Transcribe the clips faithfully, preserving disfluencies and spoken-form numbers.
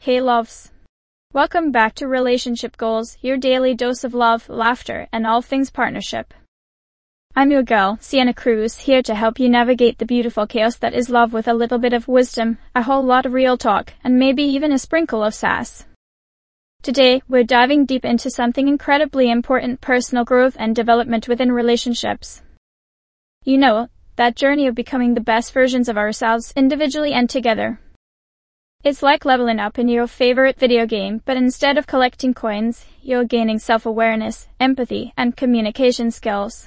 Hey loves. Welcome back to Relationship Goals, your daily dose of love, laughter, and all things partnership. I'm your girl, Sienna Cruz, here to help you navigate the beautiful chaos that is love with a little bit of wisdom, a whole lot of real talk, and maybe even a sprinkle of sass. Today, we're diving deep into something incredibly important: personal growth and development within relationships. You know, that journey of becoming the best versions of ourselves individually and together. It's like leveling up in your favorite video game, but instead of collecting coins, you're gaining self-awareness, empathy, and communication skills.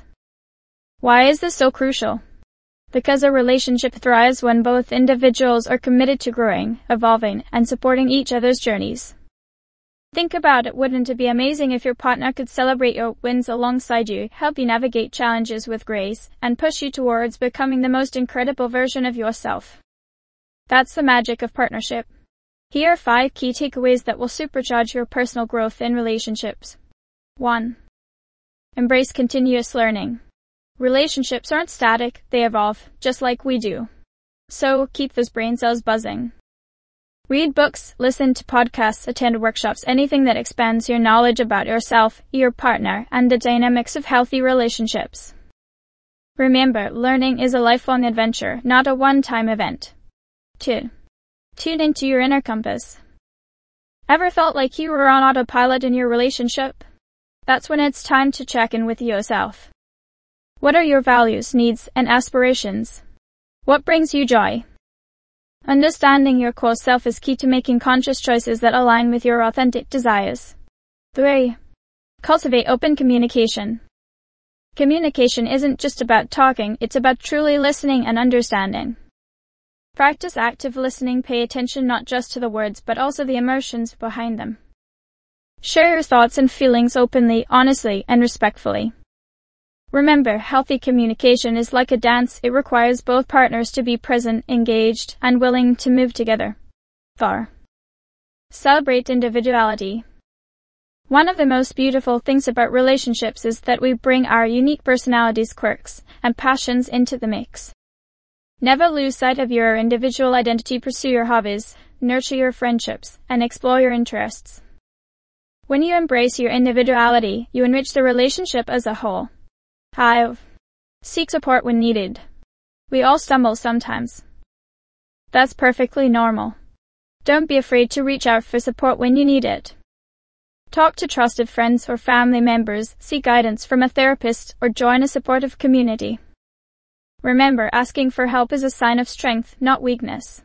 Why is this so crucial? Because a relationship thrives when both individuals are committed to growing, evolving, and supporting each other's journeys. Think about it, wouldn't it be amazing if your partner could celebrate your wins alongside you, help you navigate challenges with grace, and push you towards becoming the most incredible version of yourself? That's the magic of partnership. Here are five key takeaways that will supercharge your personal growth in relationships. one. Embrace continuous learning. Relationships aren't static, they evolve, just like we do. So, keep those brain cells buzzing. Read books, listen to podcasts, attend workshops, anything that expands your knowledge about yourself, your partner, and the dynamics of healthy relationships. Remember, learning is a lifelong adventure, not a one-time event. two. Tune into your inner compass. Ever felt like you were on autopilot in your relationship? That's when it's time to check in with yourself. What are your values, needs, and aspirations? What brings you joy? Understanding your core self is key to making conscious choices that align with your authentic desires. three. Cultivate open communication. Communication isn't just about talking, it's about truly listening and understanding. Practice active listening, pay attention not just to the words but also the emotions behind them. Share your thoughts and feelings openly, honestly, and respectfully. Remember, healthy communication is like a dance. It requires both partners to be present, engaged, and willing to move together. four. Celebrate individuality. One of the most beautiful things about relationships is that we bring our unique personalities, quirks, and passions into the mix. Never lose sight of your individual identity. Pursue your hobbies, nurture your friendships, and explore your interests. When you embrace your individuality, you enrich the relationship as a whole. five. Seek support when needed. We all stumble sometimes. That's perfectly normal. Don't be afraid to reach out for support when you need it. Talk to trusted friends or family members, seek guidance from a therapist, or join a supportive community. Remember, asking for help is a sign of strength, not weakness.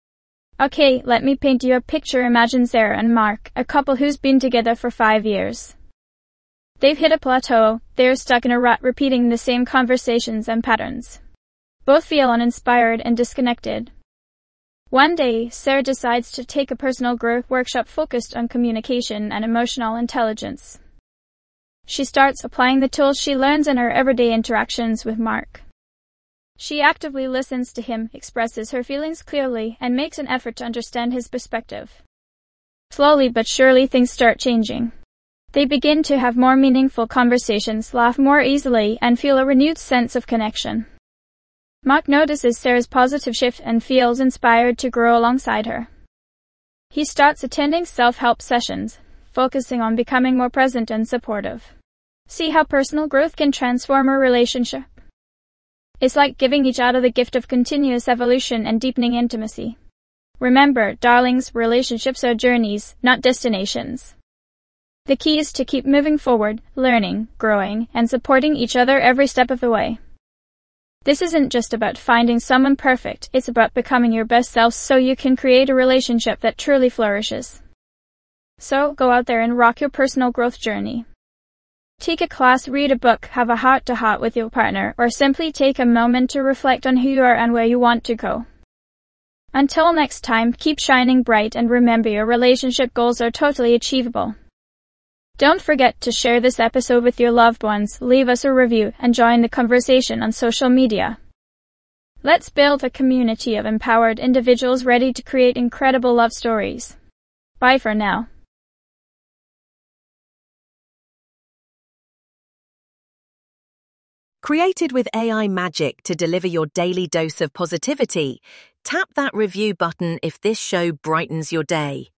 Okay, let me paint you a picture. Imagine Sarah and Mark, a couple who's been together for five years. They've hit a plateau, they're stuck in a rut repeating the same conversations and patterns. Both feel uninspired and disconnected. One day, Sarah decides to take a personal growth workshop focused on communication and emotional intelligence. She starts applying the tools she learns in her everyday interactions with Mark. She actively listens to him, expresses her feelings clearly, and makes an effort to understand his perspective. Slowly but surely things start changing. They begin to have more meaningful conversations, laugh more easily, and feel a renewed sense of connection. Mark notices Sarah's positive shift and feels inspired to grow alongside her. He starts attending self-help sessions, focusing on becoming more present and supportive. See how personal growth can transform a relationship? It's like giving each other the gift of continuous evolution and deepening intimacy. Remember, darlings, relationships are journeys, not destinations. The key is to keep moving forward, learning, growing, and supporting each other every step of the way. This isn't just about finding someone perfect, it's about becoming your best self so you can create a relationship that truly flourishes. So, go out there and rock your personal growth journey. Take a class, read a book, have a heart-to-heart with your partner, or simply take a moment to reflect on who you are and where you want to go. Until next time, keep shining bright and remember your relationship goals are totally achievable. Don't forget to share this episode with your loved ones, leave us a review, and join the conversation on social media. Let's build a community of empowered individuals ready to create incredible love stories. Bye for now. Created with A I magic to deliver your daily dose of positivity, tap that review button if this show brightens your day.